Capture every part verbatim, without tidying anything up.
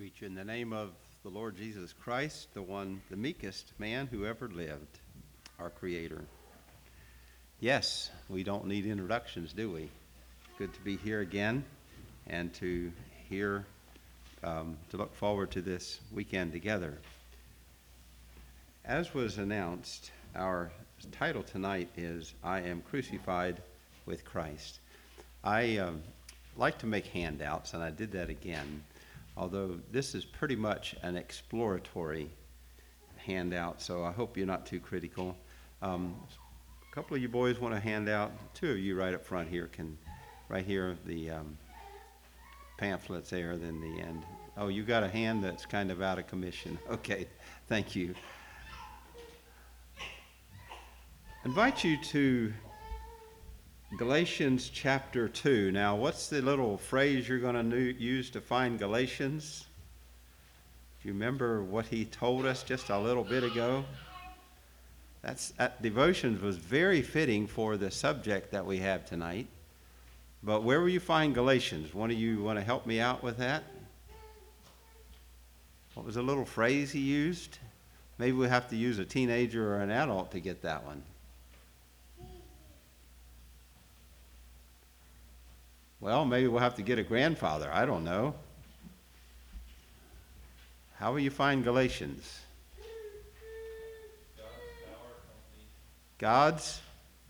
Greet you in the name of the Lord Jesus Christ, the one, the meekest man who ever lived, our Creator. Yes, we don't need introductions, do we? Good to be here again and to hear, um, to look forward to this weekend together. As was announced, our title tonight is I Am Crucified with Christ. I um, like to make handouts, and I did that again, although this is pretty much an exploratory handout, so I hope you're not too critical. Um, a couple of you boys want a handout. Two of you right up front here can, right here, the um, pamphlets there, then the end. Oh, you got a hand that's kind of out of commission. Okay, thank you. I invite you to Galatians chapter two. Now, what's the little phrase you're going to use to find Galatians? Do you remember what he told us just a little bit ago? That's, that devotions was very fitting for the subject that we have tonight. But where will you find Galatians? One of you want to help me out with that? What was the little phrase he used? Maybe we have to use a teenager or an adult to get that one. Well, maybe we'll have to get a grandfather. I don't know. How will you find Galatians? God's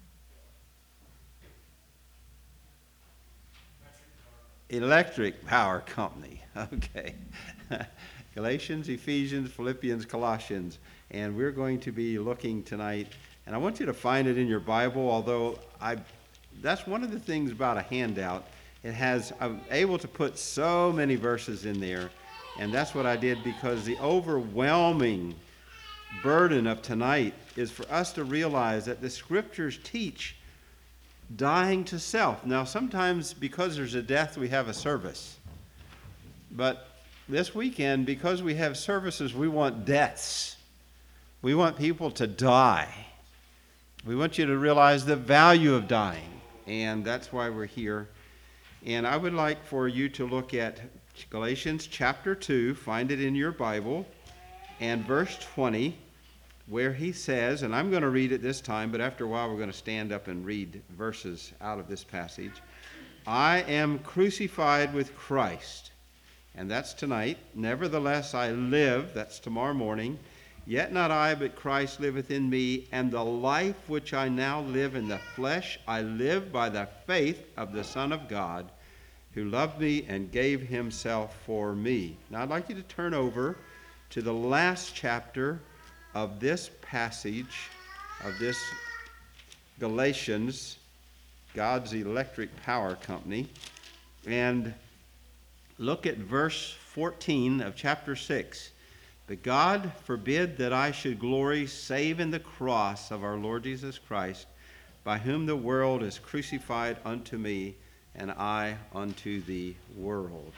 electric power company. Okay. Galatians, Ephesians, Philippians, Colossians. And we're going to be looking tonight. And I want you to find it in your Bible, although I that's one of the things about a handout. It has, I'm able to put so many verses in there, and that's what I did because the overwhelming burden of tonight is for us to realize that the Scriptures teach dying to self. Now, sometimes because there's a death, we have a service. But this weekend, because we have services, we want deaths. We want people to die. We want you to realize the value of dying, and that's why we're here. And I would like for you to look at Galatians chapter two, find it in your Bible, and verse twenty, where he says, and I'm going to read it this time, but after a while we're going to stand up and read verses out of this passage. I am crucified with Christ, and that's tonight. Nevertheless I live, that's tomorrow morning. Yet not I, but Christ liveth in me, and the life which I now live in the flesh, I live by the faith of the Son of God, who loved me and gave himself for me. Now I'd like you to turn over to the last chapter of this passage, of this Galatians, God's electric power company, and look at verse fourteen of chapter six. But God forbid that I should glory save in the cross of our Lord Jesus Christ, by whom the world is crucified unto me, and I unto the world.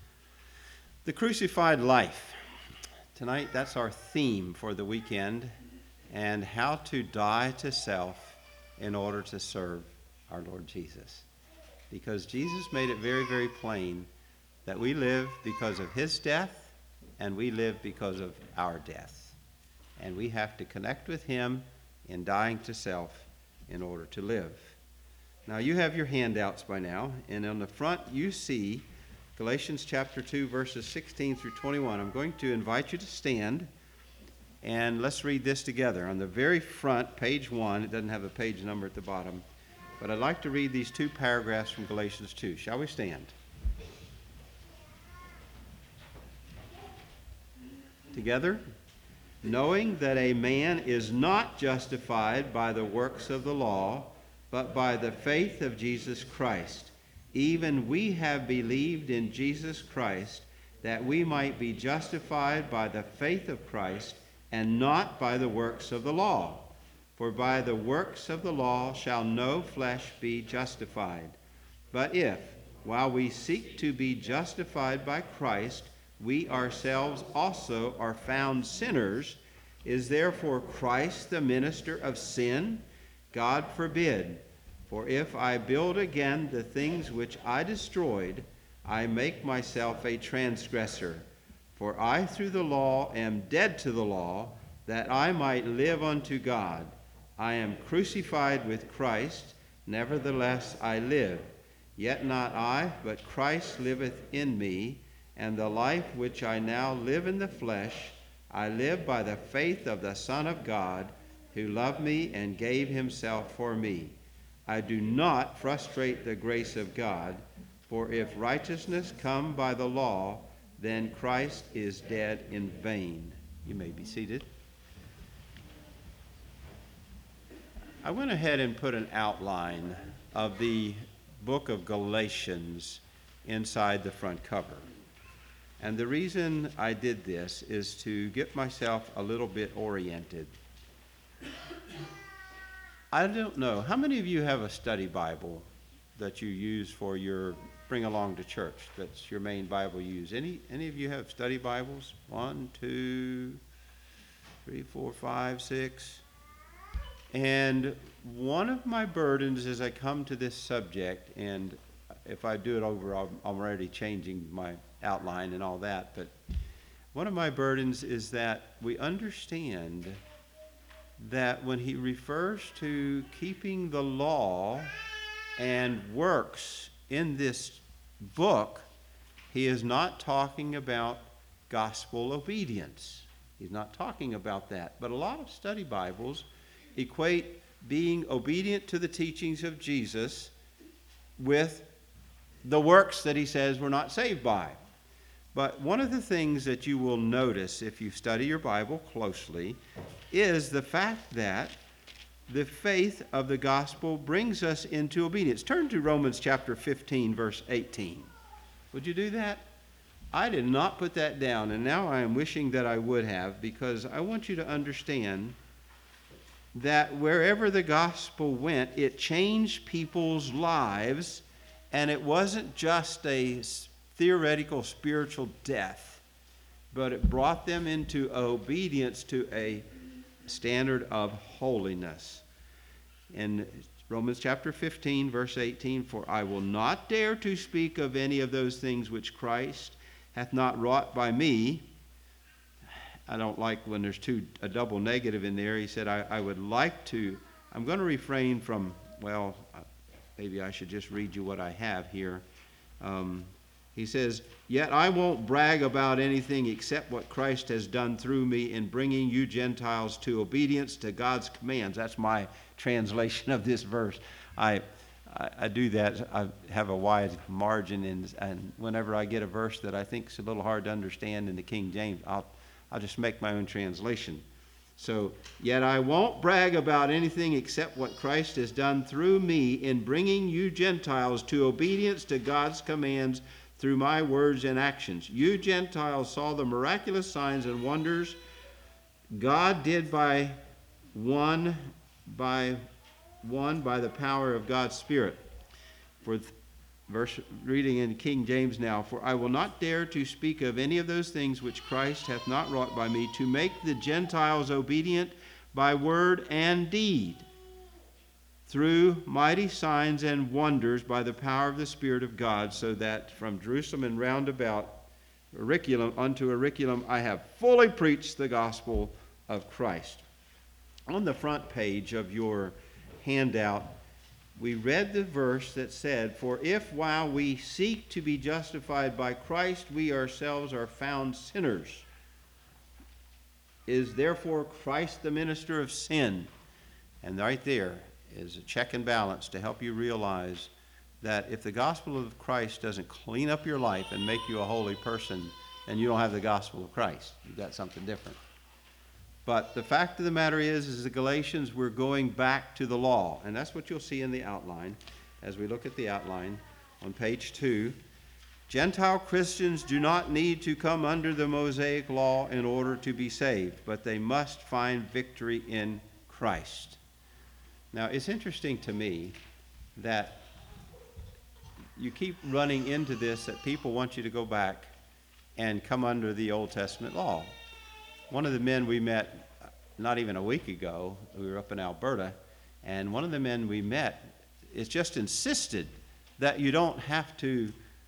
The crucified life. Tonight, that's our theme for the weekend, and how to die to self in order to serve our Lord Jesus. Because Jesus made it very, very plain that we live because of his death, and we live because of our death. And we have to connect with him in dying to self in order to live. Now, you have your handouts by now, and on the front you see Galatians chapter two, verses sixteen through twenty-one. I'm going to invite you to stand, and let's read this together. On the very front, page one, it doesn't have a page number at the bottom, but I'd like to read these two paragraphs from Galatians two. Shall we stand? Together, knowing that a man is not justified by the works of the law, but by the faith of Jesus Christ. Even we have believed in Jesus Christ, that we might be justified by the faith of Christ, and not by the works of the law. For by the works of the law shall no flesh be justified. But if, while we seek to be justified by Christ, we ourselves also are found sinners, is therefore Christ the minister of sin? God forbid. For if I build again the things which I destroyed, I make myself a transgressor. For I through the law am dead to the law, that I might live unto God. I am crucified with Christ, nevertheless I live. Yet not I, but Christ liveth in me, and the life which I now live in the flesh, I live by the faith of the Son of God, who loved me and gave himself for me. I do not frustrate the grace of God, for if righteousness come by the law, then Christ is dead in vain. You may be seated. I went ahead and put an outline of the book of Galatians inside the front cover. And the reason I did this is to get myself a little bit oriented. I don't know, how many of you have a study Bible that you use for your bring along to church? That's your main Bible you use. Any any of you have study Bibles? One, two, three, four, five, six. And one of my burdens as I come to this subject, and if I do it over, I'm already changing my outline and all that, but one of my burdens is that we understand that when he refers to keeping the law and works in this book, he is not talking about gospel obedience. He's not talking about that. But a lot of study Bibles equate being obedient to the teachings of Jesus with the works that he says we're not saved by. But one of the things that you will notice if you study your Bible closely is the fact that the faith of the gospel brings us into obedience. Turn to Romans chapter fifteen, verse eighteen. Would you do that? I did not put that down, and now I am wishing that I would have, because I want you to understand that wherever the gospel went, it changed people's lives, and it wasn't just a theoretical spiritual death, but it brought them into obedience to a standard of holiness. In Romans chapter fifteen, verse eighteen, for I will not dare to speak of any of those things which Christ hath not wrought by me. I don't like when there's two a double negative in there. He said, I, I would like to, I'm going to refrain from, well, maybe I should just read you what I have here. Um, He says, yet I won't brag about anything except what Christ has done through me in bringing you Gentiles to obedience to God's commands. That's my translation of this verse. I I, I do that. I have a wide margin, and, and whenever I get a verse that I think is a little hard to understand in the King James, I'll, I'll just make my own translation. So, yet I won't brag about anything except what Christ has done through me in bringing you Gentiles to obedience to God's commands through my words and actions. You Gentiles saw the miraculous signs and wonders God did by one by one by the power of God's Spirit. For th- verse reading in King James now, for I will not dare to speak of any of those things which Christ hath not wrought by me, to make the Gentiles obedient by word and deed, through mighty signs and wonders by the power of the Spirit of God, so that from Jerusalem and round about Auriculum unto Auriculum I have fully preached the gospel of Christ. On the front page of your handout, we read the verse that said, for if while we seek to be justified by Christ, we ourselves are found sinners, is therefore Christ the minister of sin? And right there is a check and balance to help you realize that if the gospel of Christ doesn't clean up your life and make you a holy person, then you don't have the gospel of Christ. You've got something different. But the fact of the matter is, is the Galatians, we're going back to the law. And that's what you'll see in the outline as we look at the outline on page two. Gentile Christians do not need to come under the Mosaic law in order to be saved, but they must find victory in Christ. Now, it's interesting to me that you keep running into this, that people want you to go back and come under the Old Testament law. One of the men we met not even a week ago, we were up in Alberta, and one of the men we met is just insisted that you don't have to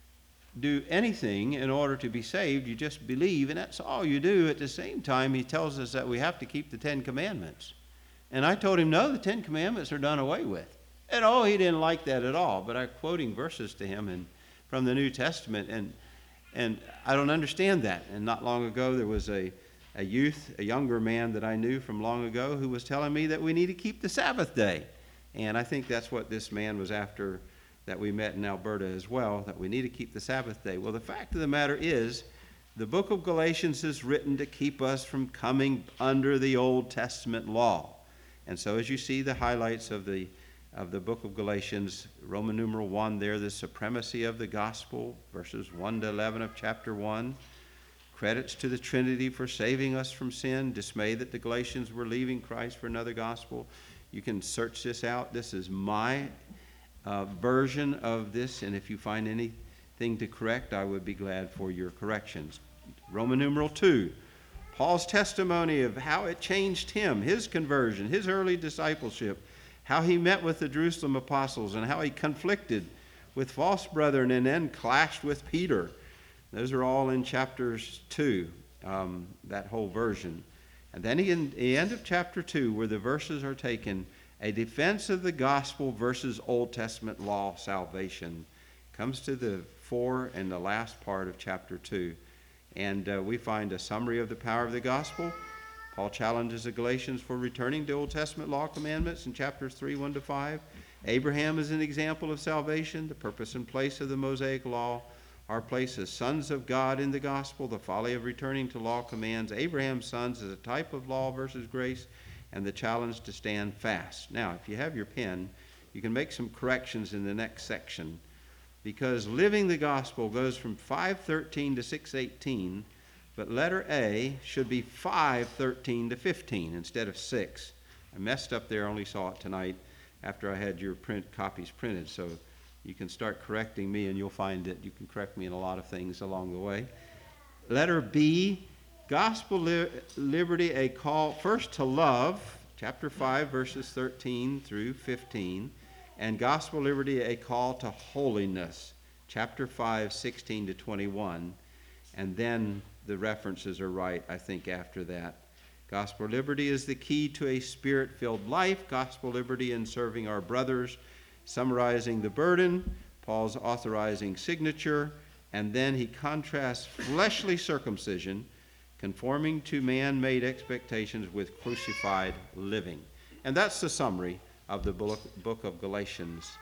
do anything in order to be saved. You just believe, and that's all you do. At the same time, he tells us that we have to keep the Ten Commandments. And I told him, no, the Ten Commandments are done away with. And oh, he didn't like that at all. But I'm quoting verses to him and from the New Testament, and and I don't understand that. And not long ago, there was a, a youth, a younger man that I knew from long ago, who was telling me that we need to keep the Sabbath day. And I think that's what this man was after that we met in Alberta as well, that we need to keep the Sabbath day. Well, the fact of the matter is, the book of Galatians is written to keep us from coming under the Old Testament law. And so as you see the highlights of the of the book of Galatians, Roman numeral one there, the supremacy of the gospel, verses one to eleven of chapter one. Credits to the Trinity for saving us from sin. Dismay that the Galatians were leaving Christ for another gospel. You can search this out. This is my uh, version of this, and if you find anything to correct, I would be glad for your corrections. Roman numeral two, Paul's testimony of how it changed him, his conversion, his early discipleship, how he met with the Jerusalem apostles, and how he conflicted with false brethren and then clashed with Peter. Those are all in chapters two, um, that whole version. And then in the end of chapter two, where the verses are taken, a defense of the gospel versus Old Testament law salvation, comes to the fore in the last part of chapter two. And uh, we find a summary of the power of the gospel. Paul challenges the Galatians for returning to Old Testament law commandments in chapters three, one to five. Abraham is an example of salvation, the purpose and place of the Mosaic law. Our place as sons of God in the gospel, the folly of returning to law commands. Abraham's sons is a type of law versus grace, and the challenge to stand fast. Now, if you have your pen, you can make some corrections in the next section, because living the gospel goes from five thirteen to six eighteen, but letter A should be five thirteen to fifteen instead of six. I messed up there, only saw it tonight after I had your print copies printed, so you can start correcting me, and you'll find that you can correct me in a lot of things along the way. Letter B, gospel li- liberty, a call first to love, chapter five, verses thirteen through fifteen, and gospel liberty, a call to holiness, chapter five, sixteen to twenty-one, and then the references are right, I think, after that. Gospel liberty is the key to a spirit-filled life. Gospel liberty in serving our brothers, summarizing the burden, Paul's authorizing signature, and then he contrasts fleshly circumcision, conforming to man-made expectations, with crucified living. And that's the summary of the book of Galatians.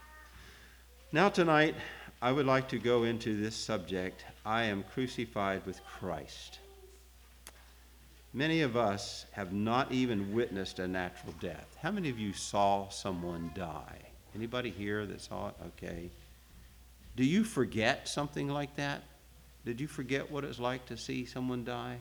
Now tonight, I would like to go into this subject, I am crucified with Christ. Many of us have not even witnessed a natural death. How many of you saw someone die? Anybody here that saw it? Okay. Do you forget something like that? Did you forget what it's like to see someone die?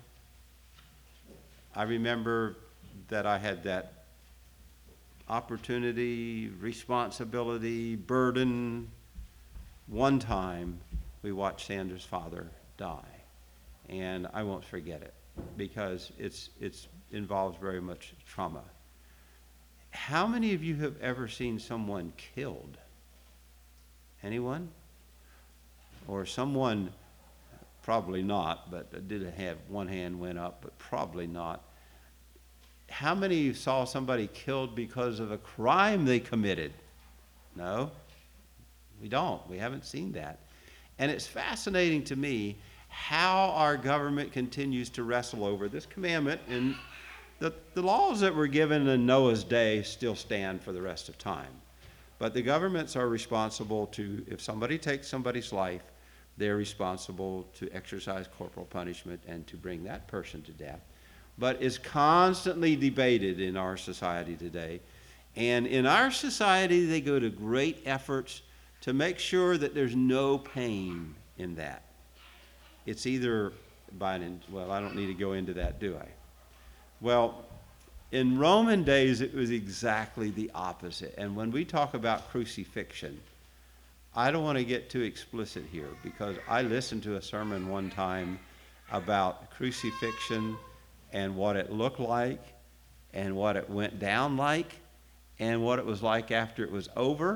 I remember that I had that opportunity, responsibility, burden. One time we watched Sandra's father die, and I won't forget it because it's it's involves very much trauma. How many of you have ever seen someone killed? Anyone? Or someone, probably not, but I did have one hand went up, but probably not. How many saw somebody killed because of a crime they committed? No, we don't. We haven't seen that. And it's fascinating to me how our government continues to wrestle over this commandment, and the, the laws that were given in Noah's day still stand for the rest of time. But the governments are responsible to, if somebody takes somebody's life, they're responsible to exercise corporal punishment and to bring that person to death. But it's constantly debated in our society today. And in our society, they go to great efforts to make sure that there's no pain in that. It's either by an, well, I don't need to go into that, do I? Well, in Roman days, it was exactly the opposite. And when we talk about crucifixion, I don't want to get too explicit here, because I listened to a sermon one time about crucifixion and what it looked like and what it went down like and what it was like after it was over.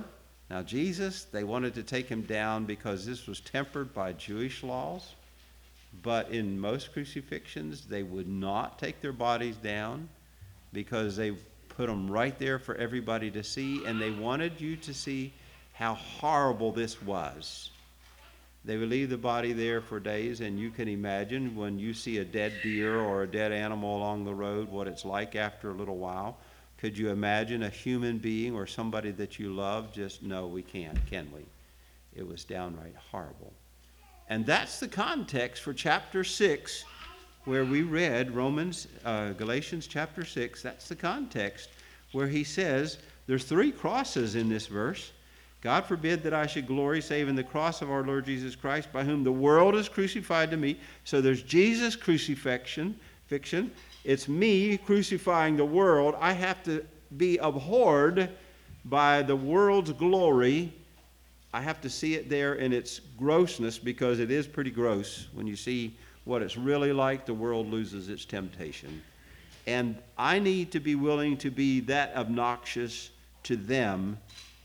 Now, Jesus, they wanted to take him down because this was tempered by Jewish laws. But in most crucifixions, they would not take their bodies down because they put them right there for everybody to see, and they wanted you to see how horrible this was. They would leave the body there for days, and you can imagine when you see a dead deer or a dead animal along the road, what it's like after a little while. Could you imagine a human being or somebody that you love? Just, no, we can't, can we? It was downright horrible. And that's the context for chapter six, where we read Romans, uh, Galatians chapter six. That's the context where he says, there's three crosses in this verse. God forbid that I should glory save in the cross of our Lord Jesus Christ, by whom the world is crucified to me. So there's Jesus' crucifixion. Fiction. It's me crucifying the world. I have to be abhorred by the world's glory. I have to see it there in its grossness, because it is pretty gross. When you see what it's really like, the world loses its temptation. And I need to be willing to be that obnoxious to them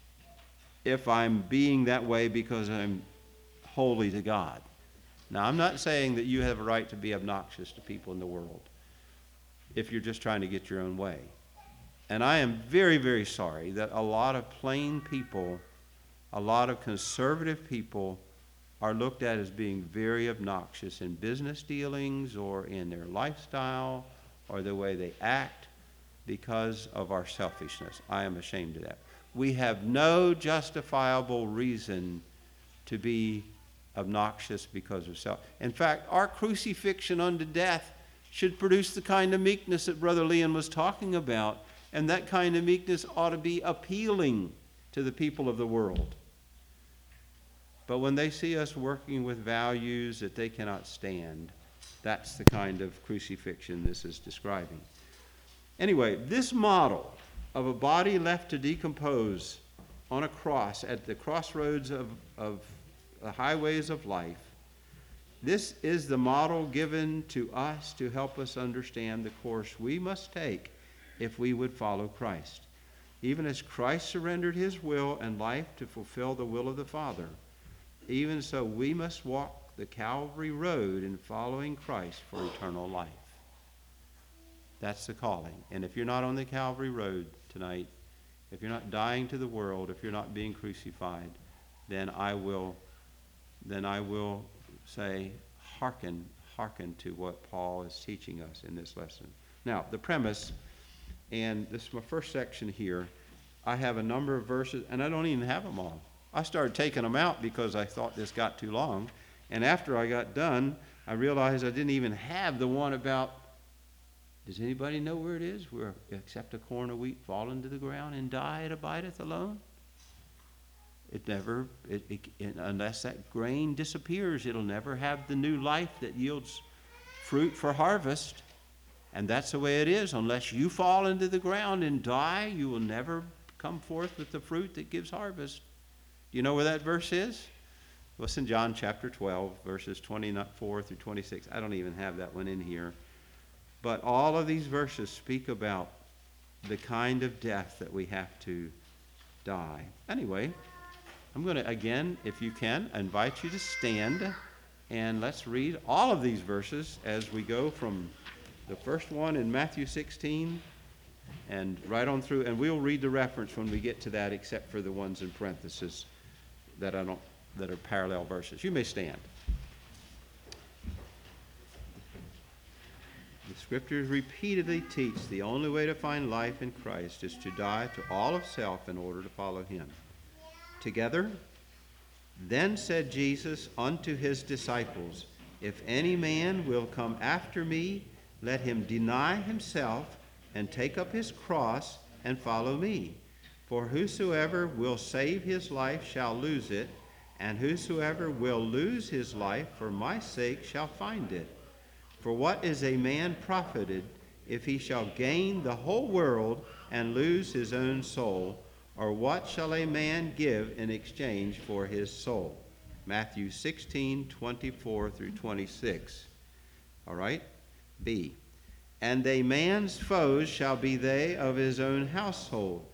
if I'm being that way because I'm holy to God. Now, I'm not saying that you have a right to be obnoxious to people in the world if you're just trying to get your own way. And I am very, very sorry that a lot of plain people, a lot of conservative people are looked at as being very obnoxious in business dealings or in their lifestyle or the way they act because of our selfishness. I am ashamed of that. We have no justifiable reason to be obnoxious because of self. In fact, our crucifixion unto death should produce the kind of meekness that Brother Leon was talking about, and that kind of meekness ought to be appealing to the people of the world. But when they see us working with values that they cannot stand, that's the kind of crucifixion this is describing. Anyway, this model of a body left to decompose on a cross at the crossroads of, of the highways of life, this is the model given to us to help us understand the course we must take if we would follow Christ. Even as Christ surrendered his will and life to fulfill the will of the Father, even so we must walk the Calvary road in following Christ for eternal life. That's the calling. And if you're not on the Calvary road tonight, if you're not dying to the world, if you're not being crucified, then I will, then I will say, hearken, hearken to what Paul is teaching us in this lesson. Now, the premise, and this is my first section here, I have a number of verses, and I don't even have them all. I started taking them out because I thought this got too long. And after I got done, I realized I didn't even have the one about, does anybody know where it is? Where except a corn of wheat fall into the ground and die, it abideth alone? It never, it, it, it, unless that grain disappears, it'll never have the new life that yields fruit for harvest. And that's the way it is. Unless you fall into the ground and die, you will never come forth with the fruit that gives harvest. Do you know where that verse is? Well, it's in John chapter twelve, verses twenty-four through twenty-six. I don't even have that one in here. But all of these verses speak about the kind of death that we have to die. Anyway, I'm going to, again, if you can, invite you to stand, and let's read all of these verses as we go from the first one in Matthew sixteen and right on through, and we'll read the reference when we get to that, except for the ones in parentheses that I don't, that are parallel verses. You may stand. The scriptures repeatedly teach the only way to find life in Christ is to die to all of self in order to follow him. Together, then said Jesus unto his disciples, if any man will come after me, let him deny himself and take up his cross and follow me. For whosoever will save his life shall lose it, and whosoever will lose his life for my sake shall find it. For what is a man profited if he shall gain the whole world and lose his own soul? Or what shall a man give in exchange for his soul? Matthew sixteen, twenty-four through twenty-six. All right? B. And a man's foes shall be they of his own household.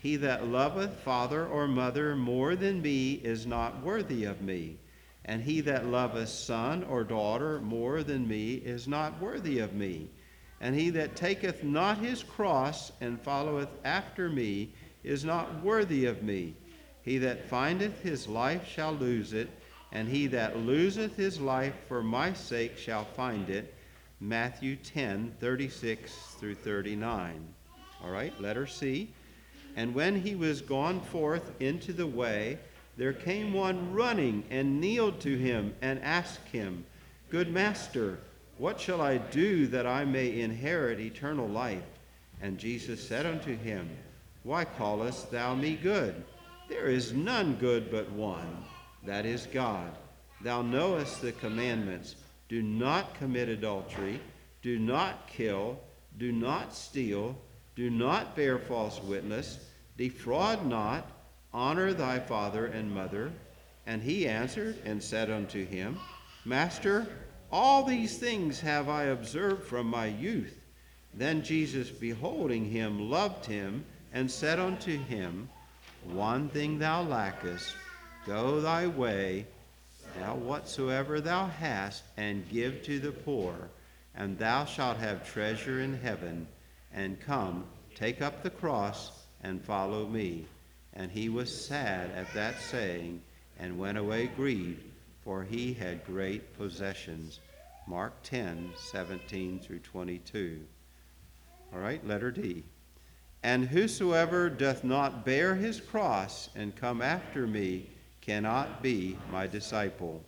He that loveth father or mother more than me is not worthy of me. And he that loveth son or daughter more than me is not worthy of me. And he that taketh not his cross and followeth after me is not worthy of me. He that findeth his life shall lose it, and he that loseth his life for my sake shall find it. Matthew ten, thirty-six through thirty-nine. All right, letter C. And when he was gone forth into the way, there came one running and kneeled to him and asked him, Good master, what shall I do that I may inherit eternal life? And Jesus said unto him, Why callest thou me good? There is none good but one, that is God. Thou knowest the commandments. Do not commit adultery. Do not kill. Do not steal. Do not bear false witness. Defraud not. Honor thy father and mother. And he answered and said unto him, Master, all these things have I observed from my youth. Then Jesus, beholding him, loved him, and said unto him, One thing thou lackest. Go thy way, sell whatsoever thou hast, and give to the poor, and thou shalt have treasure in heaven. And come, take up the cross, and follow me. And he was sad at that saying, and went away grieved, for he had great possessions. Mark ten, seventeen through twenty-two. All right, letter D. And whosoever doth not bear his cross and come after me cannot be my disciple.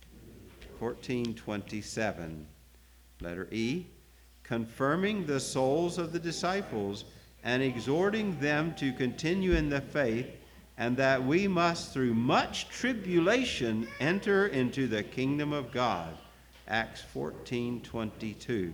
fourteen twenty-seven. Letter E. Confirming the souls of the disciples and exhorting them to continue in the faith, and that we must through much tribulation enter into the kingdom of God. Acts fourteen twenty-two.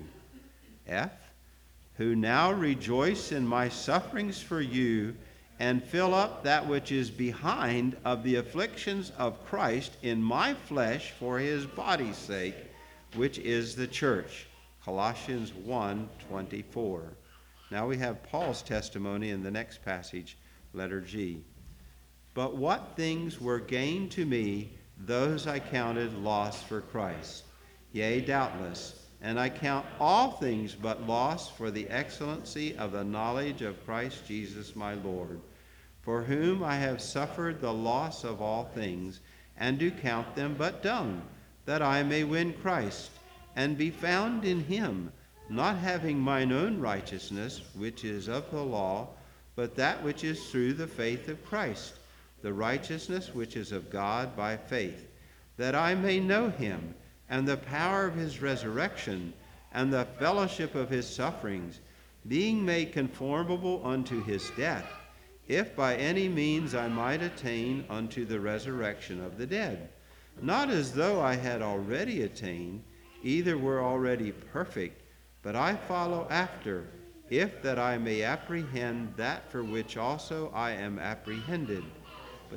F. Who now rejoice in my sufferings for you, and fill up that which is behind of the afflictions of Christ in my flesh for his body's sake, which is the church. Colossians one twenty-four. Now we have Paul's testimony in the next passage, letter G. But what things were gain to me, those I counted loss for Christ. Yea, doubtless, and I count all things but loss for the excellency of the knowledge of Christ Jesus my Lord, for whom I have suffered the loss of all things, and do count them but dung, that I may win Christ, and be found in him, not having mine own righteousness, which is of the law, but that which is through the faith of Christ, the righteousness which is of God by faith, that I may know him, and the power of his resurrection, and the fellowship of his sufferings, being made conformable unto his death, if by any means I might attain unto the resurrection of the dead. Not as though I had already attained, either were already perfect, but I follow after, if that I may apprehend that for which also I am apprehended. But,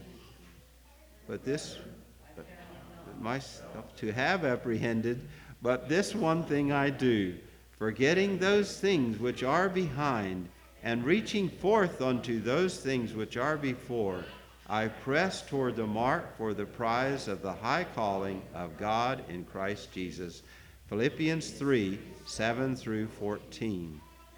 but this, but myself to have apprehended, but this one thing I do, forgetting those things which are behind, and reaching forth unto those things which are before, I press toward the mark for the prize of the high calling of God in Christ Jesus. Philippians three, seven through fourteen.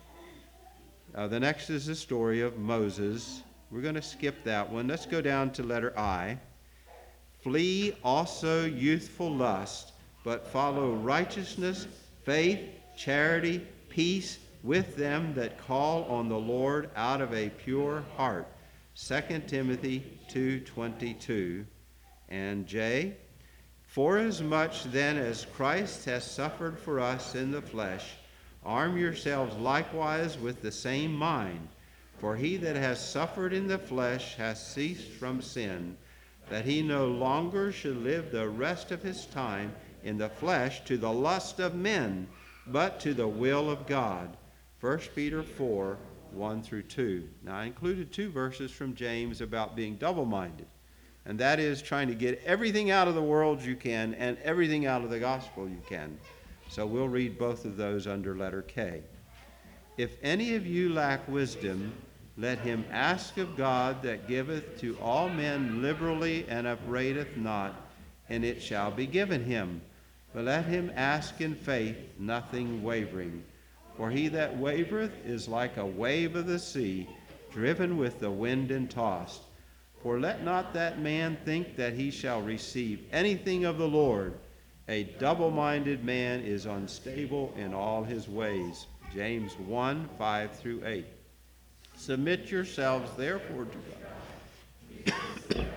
Uh, the next is the story of Moses. We're going to skip that one. Let's go down to letter I. Flee also youthful lust, but follow righteousness, faith, charity, peace with them that call on the Lord out of a pure heart. Second Timothy two twenty-two. And J. Forasmuch then as Christ has suffered for us in the flesh, arm yourselves likewise with the same mind. For he that has suffered in the flesh has ceased from sin, that he no longer should live the rest of his time in the flesh to the lust of men, but to the will of God. First Peter four, one through two. Now I included two verses from James about being double-minded. And that is trying to get everything out of the world you can and everything out of the gospel you can. So we'll read both of those under letter K. If any of you lack wisdom, Let him ask of God that giveth to all men liberally and upbraideth not, and it shall be given him. But let him ask in faith, nothing wavering. For he that wavereth is like a wave of the sea, driven with the wind and tossed. For let not that man think that he shall receive anything of the Lord. A double-minded man is unstable in all his ways. James one, five through eight. Submit yourselves therefore to God,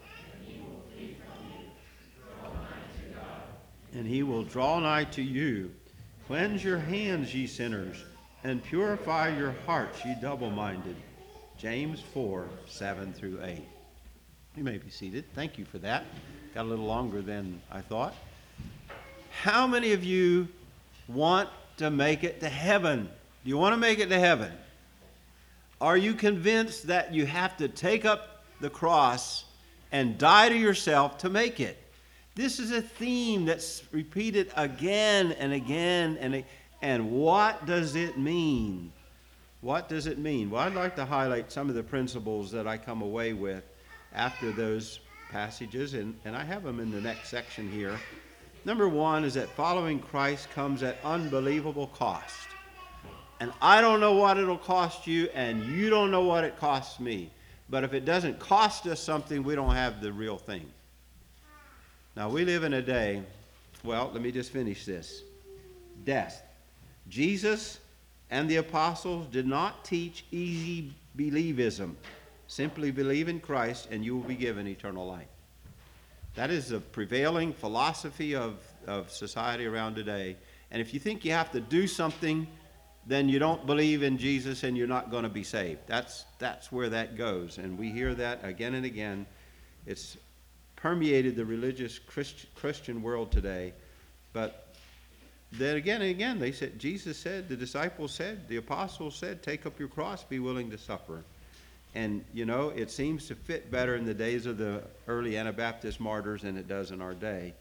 and he will draw nigh to you. Cleanse your hands, ye sinners, and purify your hearts, ye double-minded. James four, seven through eight. You may be seated. Thank you for that. Got a little longer than I thought. How many of you want to make it to heaven? Do you want to make it to heaven? Are you convinced that you have to take up the cross and die to yourself to make it? This is a theme that's repeated again and again. And, and what does it mean? What does it mean? Well, I'd like to highlight some of the principles that I come away with after those passages, and, and I have them in the next section here. Number one is that following Christ comes at unbelievable cost. And I don't know what it'll cost you, and you don't know what it costs me. But if it doesn't cost us something, we don't have the real thing. Now, we live in a day, well, let me just finish this. Death. Jesus and the apostles did not teach easy believism. Simply believe in Christ, and you will be given eternal life. That is the prevailing philosophy of, of society around today. And if you think you have to do something, then you don't believe in Jesus and you're not going to be saved. That's, that's where that goes. And we hear that again and again. It's permeated the religious Christ, Christian world today. But then again and again, they said, Jesus said, the disciples said, the apostles said, take up your cross, be willing to suffer. And, you know, it seems to fit better in the days of the early Anabaptist martyrs than it does in our day.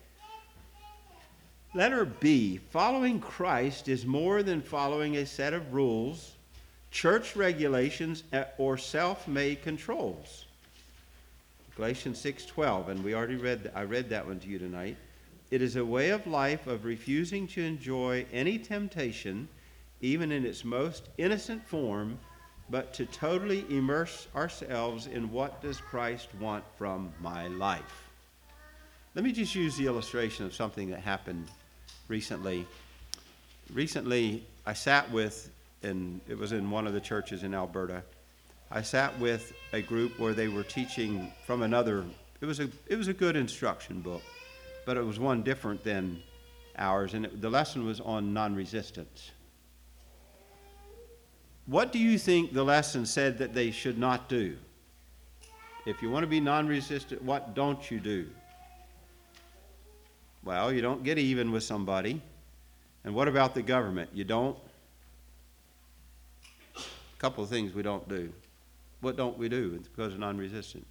Letter B, following Christ is more than following a set of rules, church regulations, or self-made controls. Galatians six twelve, and we already read, I read that one to you tonight. It is a way of life of refusing to enjoy any temptation, even in its most innocent form, but to totally immerse ourselves in what does Christ want from my life. Let me just use the illustration of something that happened recently. Recently, I sat with, and it was in one of the churches in Alberta, I sat with a group where they were teaching from another, it was a, it was a good instruction book, but it was one different than ours, and it, the lesson was on non-resistance. What do you think the lesson said that they should not do? If you want to be non-resistant, what don't you do? Well, you don't get even with somebody. And what about the government? You don't? A couple of things we don't do. What don't we do? It's because of non-resistant.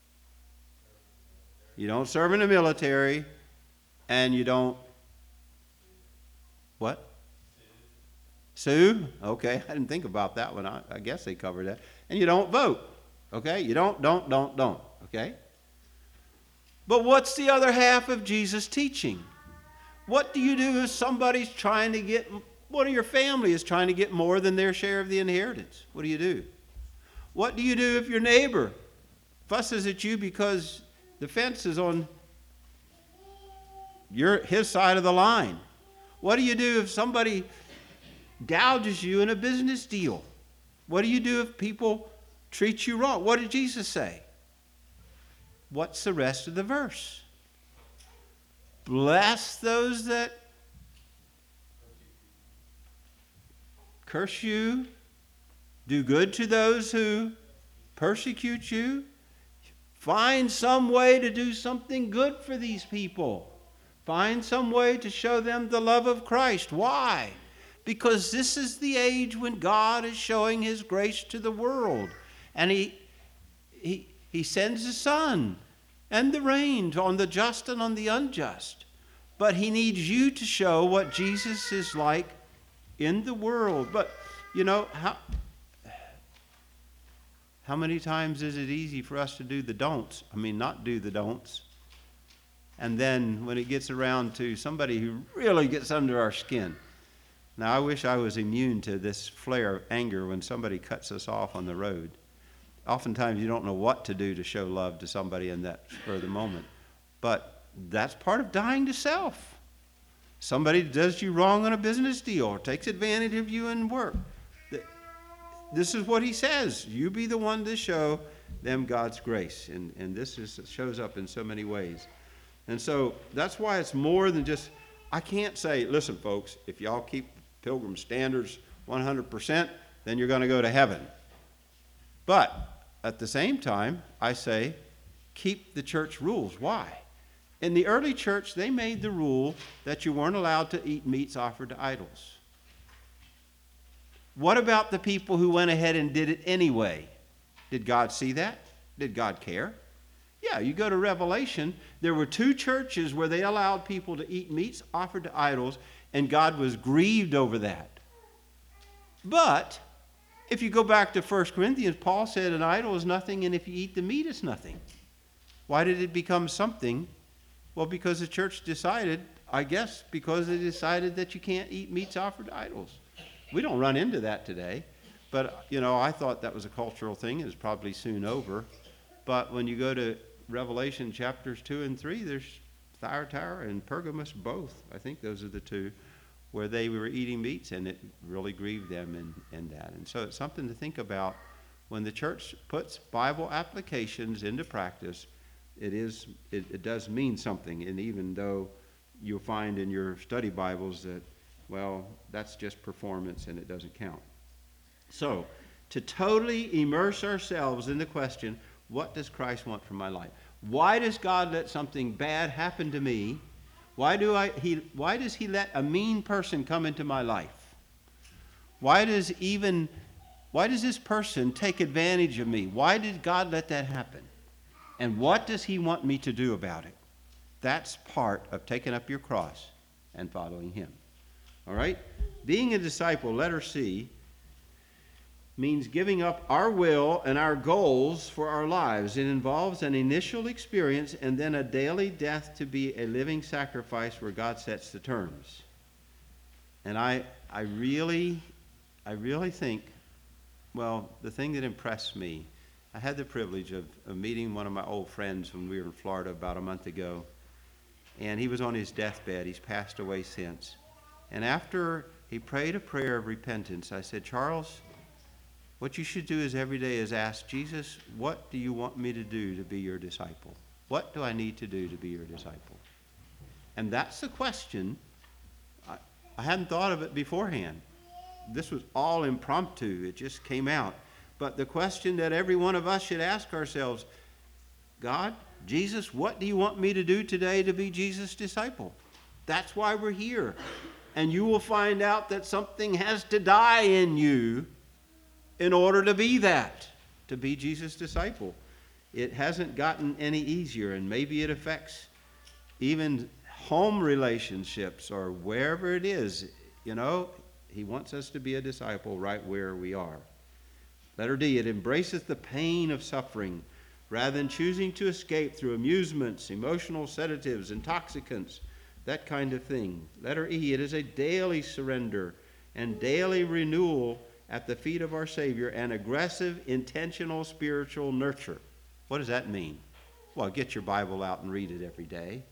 You don't serve in the military, and you don't, what? Sue? Okay, I didn't think about that one. I, I guess they covered that. And you don't vote. Okay? You don't, don't, don't, don't. Okay? But what's the other half of Jesus' teaching? What do you do if somebody's trying to get, one of your family is trying to get more than their share of the inheritance? What do you do? What do you do if your neighbor fusses at you because the fence is on your, his side of the line? What do you do if somebody gouges you in a business deal? What do you do if people treat you wrong? What did Jesus say? What's the rest of the verse? Bless those that curse you. Do good to those who persecute you. Find some way to do something good for these people. Find some way to show them the love of Christ. Why? Because this is the age when God is showing his grace to the world. And he, he, he sends the sun and the rain on the just and on the unjust. But he needs you to show what Jesus is like in the world. But, you know, how, how many times is it easy for us to do the don'ts? I mean, not do the don'ts. And then when it gets around to somebody who really gets under our skin. Now, I wish I was immune to this flare of anger when somebody cuts us off on the road. Oftentimes, you don't know what to do to show love to somebody in that spur of the moment. But that's part of dying to self. Somebody does you wrong on a business deal or takes advantage of you in work. This is what he says. You be the one to show them God's grace. And, and this is, shows up in so many ways. And so that's why it's more than just, I can't say, listen, folks, if y'all keep Pilgrim standards one hundred percent, then you're going to go to heaven. But at the same time, I say, keep the church rules. Why? In the early church, they made the rule that you weren't allowed to eat meats offered to idols. What about the people who went ahead and did it anyway? Did God see that? Did God care? Yeah, you go to Revelation, there were two churches where they allowed people to eat meats offered to idols, and God was grieved over that. But if you go back to First Corinthians, Paul said an idol is nothing, and if you eat the meat, it's nothing. Why did it become something? Well, because the church decided, I guess, because they decided that you can't eat meats offered to idols. We don't run into that today. But, you know, I thought that was a cultural thing. It's probably soon over. But when you go to Revelation chapters two and three, there's Thyatira and Pergamos both. I think those are the two where they were eating meats, and it really grieved them in, in that. And so it's something to think about. When the church puts Bible applications into practice, it is it, it does mean something. And even though you'll find in your study Bibles that, well, that's just performance and it doesn't count. So, to totally immerse ourselves in the question, what does Christ want from my life? Why does God let something bad happen to me? Why do I he why does he let a mean person come into my life? Why does even why does this person take advantage of me? Why did God let that happen? And what does he want me to do about it? That's part of taking up your cross and following him. All right? Being a disciple, letter C, means giving up our will and our goals for our lives. It involves an initial experience and then a daily death to be a living sacrifice where God sets the terms. And I, I really, I really think, well, the thing that impressed me, I had the privilege of, of meeting one of my old friends when we were in Florida about a month ago. And he was on his deathbed. He's passed away since. And after he prayed a prayer of repentance, I said, Charles, what you should do is every day is ask Jesus, what do you want me to do to be your disciple? What do I need to do to be your disciple? And that's the question. I, I hadn't thought of it beforehand. This was all impromptu. It just came out. But the question that every one of us should ask ourselves, God, Jesus, what do you want me to do today to be Jesus' disciple? That's why we're here. And you will find out that something has to die in you in order to be that, to be Jesus' disciple. It hasn't gotten any easier, and maybe it affects even home relationships or wherever it is. You know, he wants us to be a disciple right where we are. Letter D, it embraces the pain of suffering rather than choosing to escape through amusements, emotional sedatives, intoxicants, that kind of thing. Letter E, it is a daily surrender and daily renewal at the feet of our Savior, and aggressive, intentional spiritual nurture. What does that mean? Well, get your Bible out and read it every day.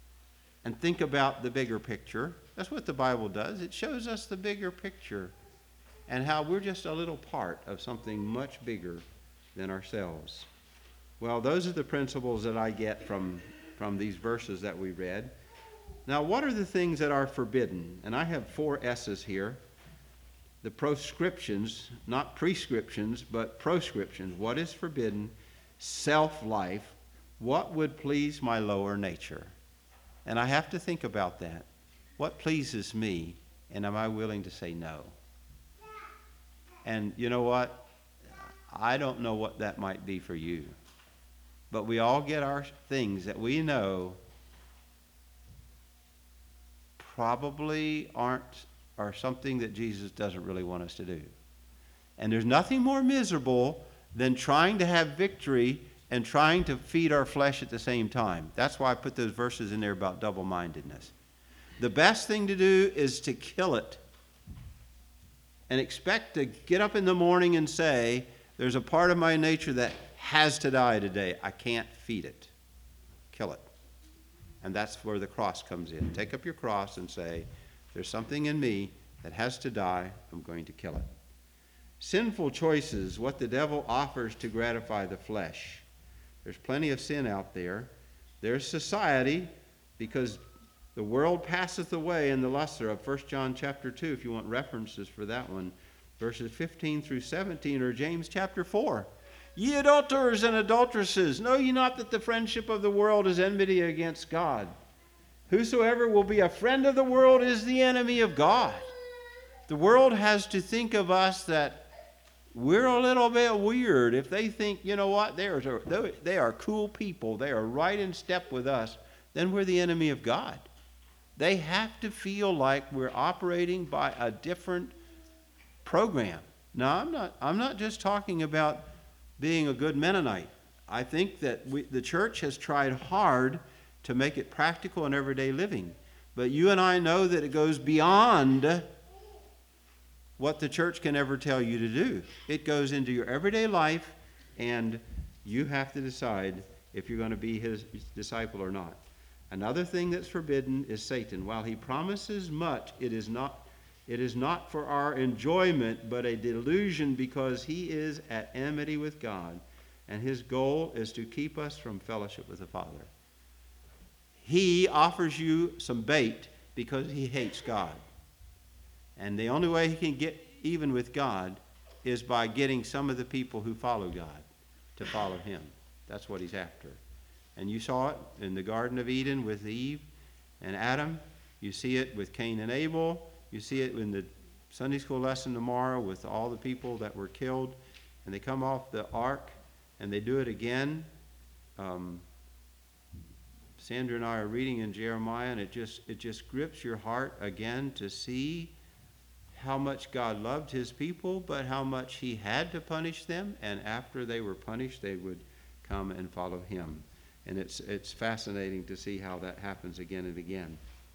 And think about the bigger picture. That's what the Bible does. It shows us the bigger picture and how we're just a little part of something much bigger than ourselves. Well, those are the principles that I get from, from these verses that we read. Now, what are the things that are forbidden? And I have four S's here. The proscriptions, not prescriptions, but proscriptions. What is forbidden? Self-life. What would please my lower nature? And I have to think about that. What pleases me, and am I willing to say no? And you know what? I don't know what that might be for you. But we all get our things that we know probably aren't or something that Jesus doesn't really want us to do. And there's nothing more miserable than trying to have victory and trying to feed our flesh at the same time. That's why I put those verses in there about double-mindedness. The best thing to do is to kill it and expect to get up in the morning and say, there's a part of my nature that has to die today. I can't feed it. Kill it. And that's where the cross comes in. Take up your cross and say, there's something in me that has to die. I'm going to kill it. Sinful choices, what the devil offers to gratify the flesh. There's plenty of sin out there. There's society, because the world passeth away in the lusts thereof. First John chapter two, if you want references for that one. Verses fifteen through seventeen, or James chapter four. Ye adulterers and adulteresses, know ye not that the friendship of the world is enmity against God? Whosoever will be a friend of the world is the enemy of God. The world has to think of us that we're a little bit weird. If they think, you know what, they are, they are cool people, they are right in step with us, then we're the enemy of God. They have to feel like we're operating by a different program. Now, I'm not, I'm not just talking about being a good Mennonite. I think that we, the church has tried hard to make it practical in everyday living. But you and I know that it goes beyond what the church can ever tell you to do. It goes into your everyday life, and you have to decide if you're going to be his disciple or not. Another thing that's forbidden is Satan. While he promises much, it is not It is not for our enjoyment, but a delusion, because he is at enmity with God, and his goal is to keep us from fellowship with the Father. He offers you some bait because he hates God. And the only way he can get even with God is by getting some of the people who follow God to follow him. That's what he's after. And you saw it in the Garden of Eden with Eve and Adam. You see it with Cain and Abel. You see it in the Sunday school lesson tomorrow with all the people that were killed, and they come off the ark, and they do it again. Um, Sandra and I are reading in Jeremiah, and it just it just grips your heart again to see how much God loved his people, but how much he had to punish them, and after they were punished, they would come and follow him. And it's it's fascinating to see how that happens again and again.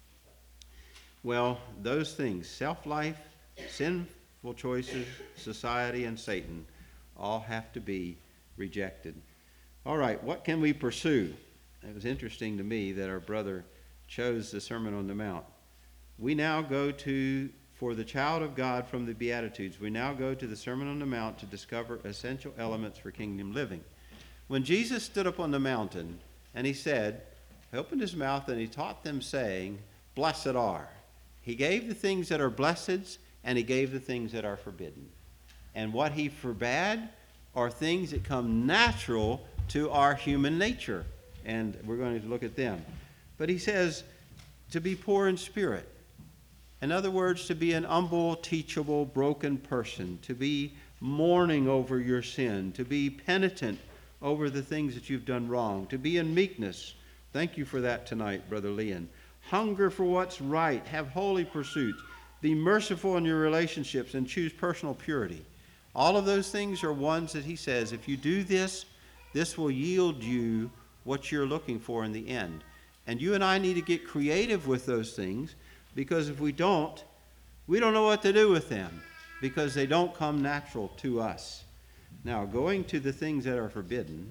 Well, those things, self-life, sinful choices, society, and Satan, all have to be rejected. All right, what can we pursue? It was interesting to me that our brother chose the Sermon on the Mount. We now go to, for the child of God from the Beatitudes, we now go to the Sermon on the Mount to discover essential elements for kingdom living. When Jesus stood up on the mountain and he said, he opened his mouth and he taught them saying, blessed are. He gave the things that are blessed, and he gave the things that are forbidden. And what he forbade are things that come natural to our human nature. And we're going to look at them. But he says to be poor in spirit. In other words, to be an humble, teachable, broken person. To be mourning over your sin. To be penitent over the things that you've done wrong. To be in meekness. Thank you for that tonight, Brother Leon. Hunger for what's right. Have holy pursuits. Be merciful in your relationships and choose personal purity. All of those things are ones that he says, if you do this, this will yield you what you're looking for in the end. And you and I need to get creative with those things, because if we don't, we don't know what to do with them, because they don't come natural to us. Now, going to the things that are forbidden,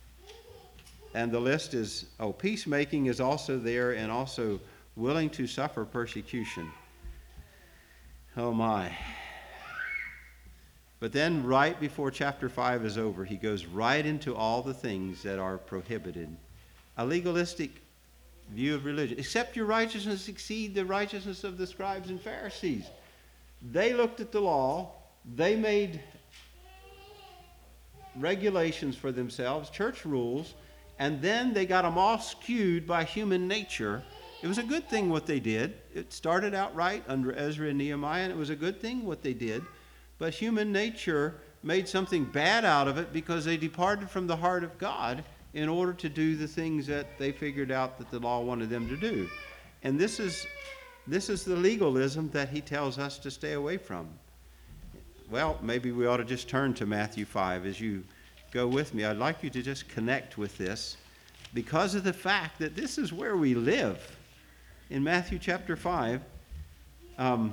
and the list is, oh, peacemaking is also there, and also willing to suffer persecution. Oh, my. But then right before chapter five is over, he goes right into all the things that are prohibited. A legalistic view of religion. Except your righteousness exceed the righteousness of the scribes and Pharisees. They looked at the law. They made regulations for themselves, church rules, and then they got them all skewed by human nature. It was a good thing what they did. It started out right under Ezra and Nehemiah, and it was a good thing what they did. But human nature made something bad out of it because they departed from the heart of God in order to do the things that they figured out that the law wanted them to do. And this is, this is the legalism that he tells us to stay away from. Well, maybe we ought to just turn to Matthew five as you go with me, I'd like you to just connect with this because of the fact that this is where we live. In Matthew chapter five, um,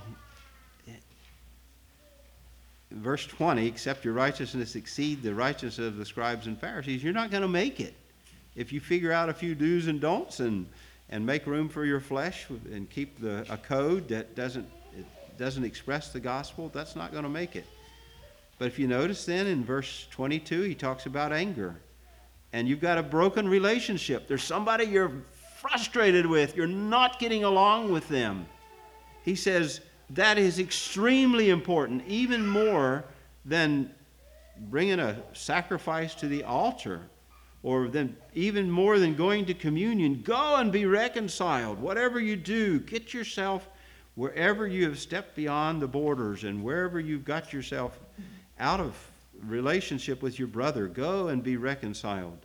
verse twenty, except your righteousness exceed the righteousness of the scribes and Pharisees, you're not going to make it. If you figure out a few do's and don'ts and, and make room for your flesh and keep the, a code that doesn't, it doesn't express the gospel, that's not going to make it. But if you notice then in verse twenty-two, he talks about anger. And you've got a broken relationship. There's somebody you're frustrated with. You're not getting along with them. He says that is extremely important, even more than bringing a sacrifice to the altar, or then even more than going to communion. Go and be reconciled. Whatever you do, get yourself wherever you have stepped beyond the borders and wherever you've got yourself out of relationship with your brother, go and be reconciled.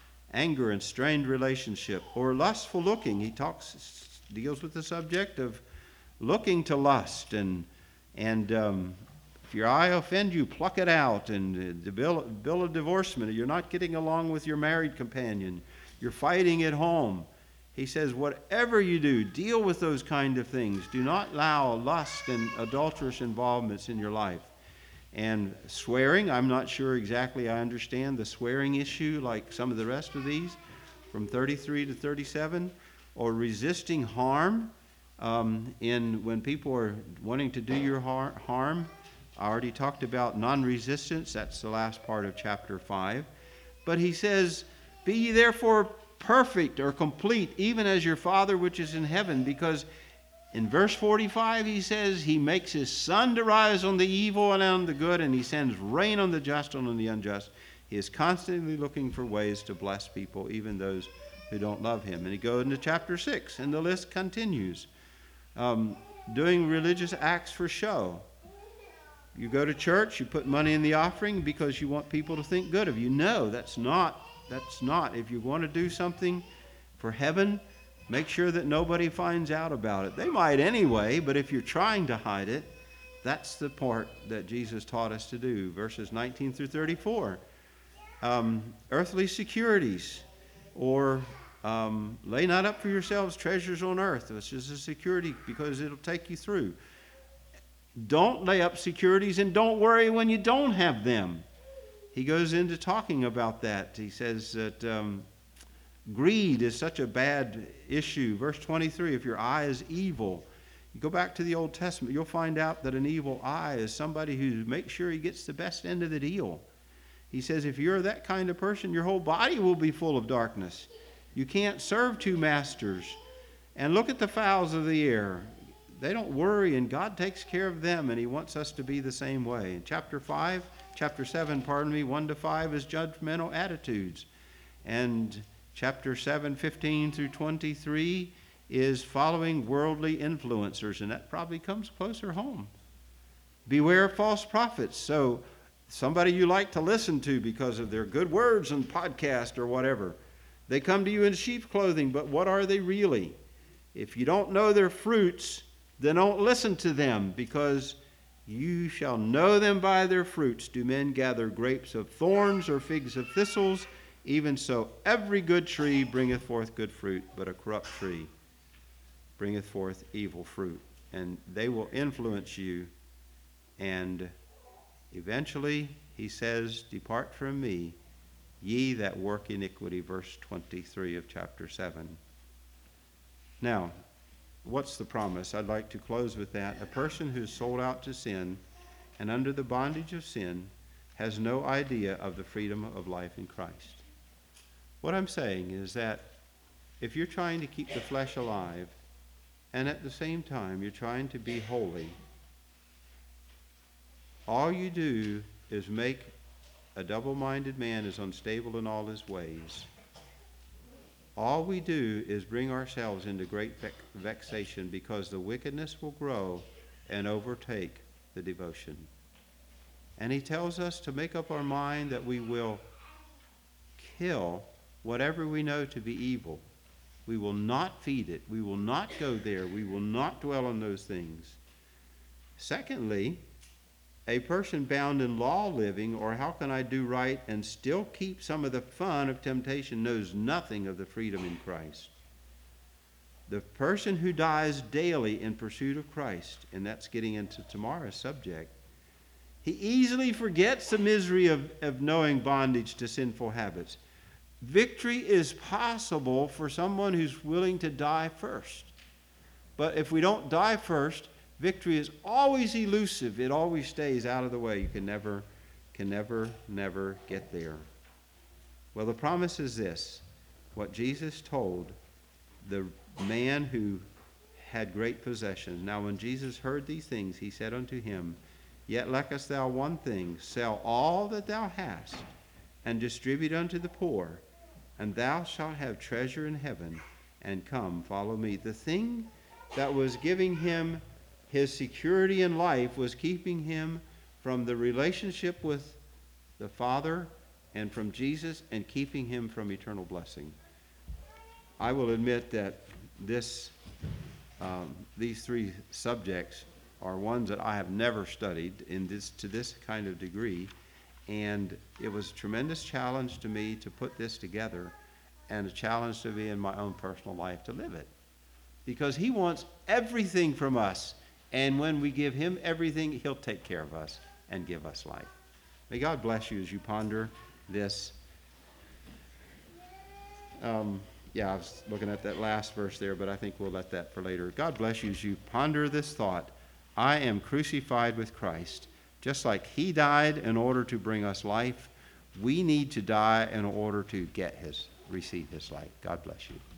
Anger and strained relationship, or lustful looking. He talks, deals with the subject of looking to lust, and and um, if your eye offend you, pluck it out. And the bill, bill of divorcement, you're not getting along with your married companion, you're fighting at home. He says, whatever you do, deal with those kind of things. Do not allow lust and adulterous involvements in your life. And swearing, I'm not sure exactly I understand the swearing issue like some of the rest of these, from thirty-three to thirty-seven, or resisting harm. Um, in when people are wanting to do your har- harm, I already talked about non-resistance. That's the last part of chapter five. But he says, be ye therefore perfect or complete, even as your Father which is in heaven, because in verse forty-five, he says, he makes his sun to rise on the evil and on the good, and he sends rain on the just and on the unjust. He is constantly looking for ways to bless people, even those who don't love him. And he goes into chapter six, and the list continues. Um, doing religious acts for show. You go to church, you put money in the offering because you want people to think good of you. No, that's not. That's not. If you want to do something for heaven, make sure that nobody finds out about it. They might anyway, but if you're trying to hide it, that's the part that Jesus taught us to do. Verses nineteen through thirty-four. Um, earthly securities, or um, lay not up for yourselves treasures on earth. It's just a security because it'll take you through. Don't lay up securities and don't worry when you don't have them. He goes into talking about that. He says that um, greed is such a bad issue. Verse twenty-three, if your eye is evil, you go back to the Old Testament, you'll find out that an evil eye is somebody who makes sure he gets the best end of the deal. He says if you're that kind of person, your whole body will be full of darkness. You can't serve two masters. And look at the fowls of the air. They don't worry, and God takes care of them, and he wants us to be the same way. In chapter five, chapter seven, pardon me, one to five is judgmental attitudes. And chapter seven, fifteen through twenty-three is following worldly influencers, and that probably comes closer home. Beware of false prophets. So somebody you like to listen to because of their good words on podcast or whatever. They come to you in sheep's clothing, but what are they really? If you don't know their fruits, then don't listen to them, because you shall know them by their fruits. Do men gather grapes of thorns or figs of thistles? Even so, every good tree bringeth forth good fruit, but a corrupt tree bringeth forth evil fruit. And they will influence you. And eventually, he says, depart from me, ye that work iniquity, verse twenty-three of chapter seven. Now, what's the promise? I'd like to close with that. A person who's sold out to sin and under the bondage of sin has no idea of the freedom of life in Christ. What I'm saying is that if you're trying to keep the flesh alive and at the same time you're trying to be holy, all you do is make a double-minded man is unstable in all his ways. All we do is bring ourselves into great vexation, because the wickedness will grow and overtake the devotion. And he tells us to make up our mind that we will kill whatever we know to be evil. We will not feed it. We will not go there. We will not dwell on those things. Secondly, a person bound in law living, or how can I do right and still keep some of the fun of temptation, knows nothing of the freedom in Christ. The person who dies daily in pursuit of Christ, and that's getting into tomorrow's subject, he easily forgets the misery of, of knowing bondage to sinful habits. Victory is possible for someone who's willing to die first. But if we don't die first, victory is always elusive. It always stays out of the way. You can never, can never, never get there. Well, the promise is this. What Jesus told the man who had great possessions. Now when Jesus heard these things, he said unto him, Yet lackest thou one thing, sell all that thou hast, and distribute unto the poor, and thou shalt have treasure in heaven, and come, follow me. The thing that was giving him his security in life was keeping him from the relationship with the Father and from Jesus, and keeping him from eternal blessing. I will admit that this, um, these three subjects are ones that I have never studied in this to this kind of degree, and it was a tremendous challenge to me to put this together, and a challenge to me in my own personal life to live it, because he wants everything from us, and when we give him everything, he'll take care of us and give us life. May God bless you as you ponder this. Um, yeah, I was looking at that last verse there, but I think we'll let that for later. God bless you as you ponder this thought. I am crucified with Christ. Just like he died in order to bring us life, we need to die in order to get his, receive his life. God bless you.